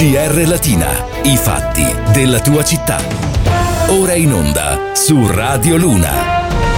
GR Latina, i fatti della tua città. Ora in onda su Radio Luna.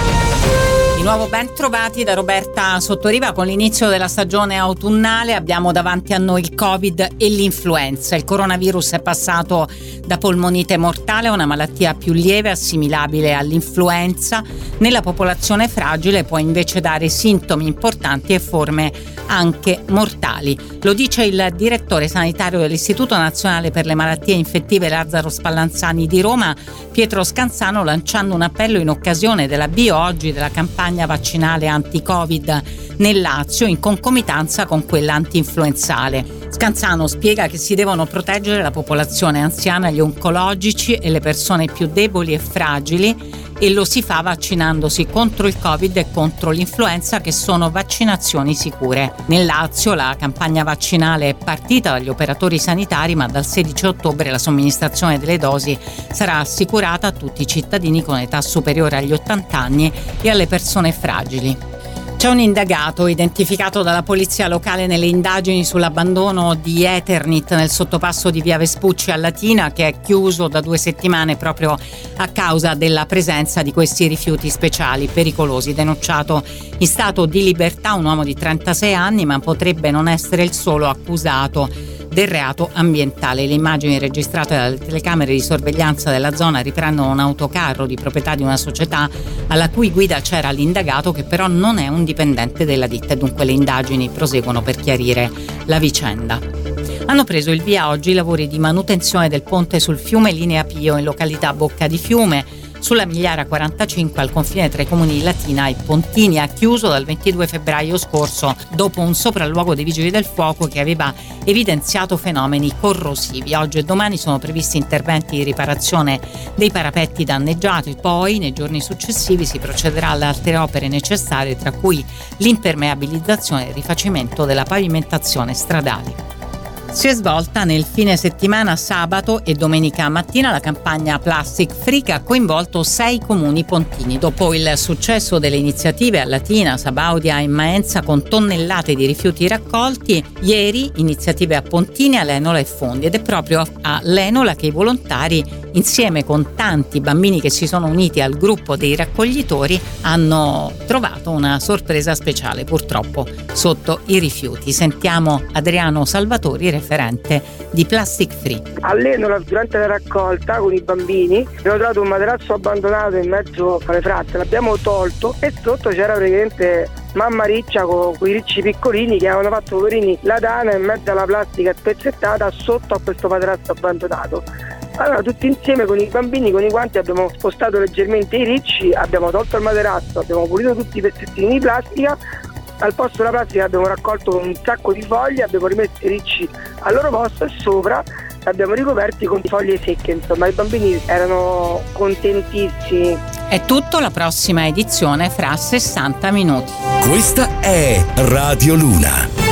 Di nuovo ben trovati da Roberta Sottoriva. Con l'inizio della stagione autunnale abbiamo davanti a noi il Covid e l'influenza. Il coronavirus è passato da polmonite mortale a una malattia più lieve assimilabile all'influenza. Nella popolazione fragile può invece dare sintomi importanti e forme anche mortali. Lo dice il direttore sanitario dell'Istituto Nazionale per le Malattie Infettive Lazzaro Spallanzani di Roma, Pietro Scanzano, lanciando un appello in occasione della oggi della campagna vaccinale anti-Covid nel Lazio in concomitanza con quella anti-influenzale. Scanzano spiega che si devono proteggere la popolazione anziana, gli oncologici e le persone più deboli e fragili, e lo si fa vaccinandosi contro il Covid e contro l'influenza, che sono vaccinazioni sicure. Nel Lazio la campagna vaccinale è partita dagli operatori sanitari, ma dal 16 ottobre la somministrazione delle dosi sarà assicurata a tutti i cittadini con età superiore agli 80 anni e alle persone fragili. C'è un indagato identificato dalla polizia locale nelle indagini sull'abbandono di Eternit nel sottopasso di via Vespucci a Latina, che è chiuso da 2 settimane proprio a causa della presenza di questi rifiuti speciali pericolosi. Denunciato in stato di libertà un uomo di 36 anni, ma potrebbe non essere il solo accusato del reato ambientale. Le immagini registrate dalle telecamere di sorveglianza della zona riprendono un autocarro di proprietà di una società alla cui guida c'era l'indagato, che però non è un dipendente della ditta, e dunque le indagini proseguono per chiarire la vicenda. Hanno preso il via oggi i lavori di manutenzione del ponte sul fiume Linea Pio in località Bocca di Fiume, sulla Migliara 45 al confine tra i comuni di Latina e Pontini. Ha chiuso dal 22 febbraio scorso dopo un sopralluogo dei vigili del fuoco che aveva evidenziato fenomeni corrosivi. Oggi e domani sono previsti interventi di riparazione dei parapetti danneggiati, poi nei giorni successivi si procederà alle altre opere necessarie, tra cui l'impermeabilizzazione e il rifacimento della pavimentazione stradale. Si è svolta nel fine settimana sabato e domenica mattina la campagna Plastic Free, che ha coinvolto 6 comuni pontini. Dopo il successo delle iniziative a Latina, Sabaudia e Maenza con tonnellate di rifiuti raccolti, ieri iniziative a Pontini, a Lenola e Fondi, ed è proprio a Lenola che i volontari, insieme con tanti bambini che si sono uniti al gruppo dei raccoglitori, hanno trovato una sorpresa speciale, purtroppo sotto i rifiuti. Sentiamo Adriano Salvatori, referente di Plastic Free. A Lenola, durante la raccolta con i bambini, abbiamo trovato un materasso abbandonato in mezzo alle fratte, l'abbiamo tolto e sotto c'era praticamente mamma riccia con quei ricci piccolini che avevano fatto, poverini, la tana in mezzo alla plastica spezzettata sotto a questo materasso abbandonato. Allora tutti insieme con i bambini, con i guanti, abbiamo spostato leggermente i ricci, abbiamo tolto il materasso, abbiamo pulito tutti i pezzettini di plastica. Al posto della plastica abbiamo raccolto un sacco di foglie, abbiamo rimesso i ricci al loro posto e sopra li abbiamo ricoperti con foglie secche. Insomma, i bambini erano contentissimi. È tutto, la prossima edizione fra 60 minuti. Questa è Radio Luna.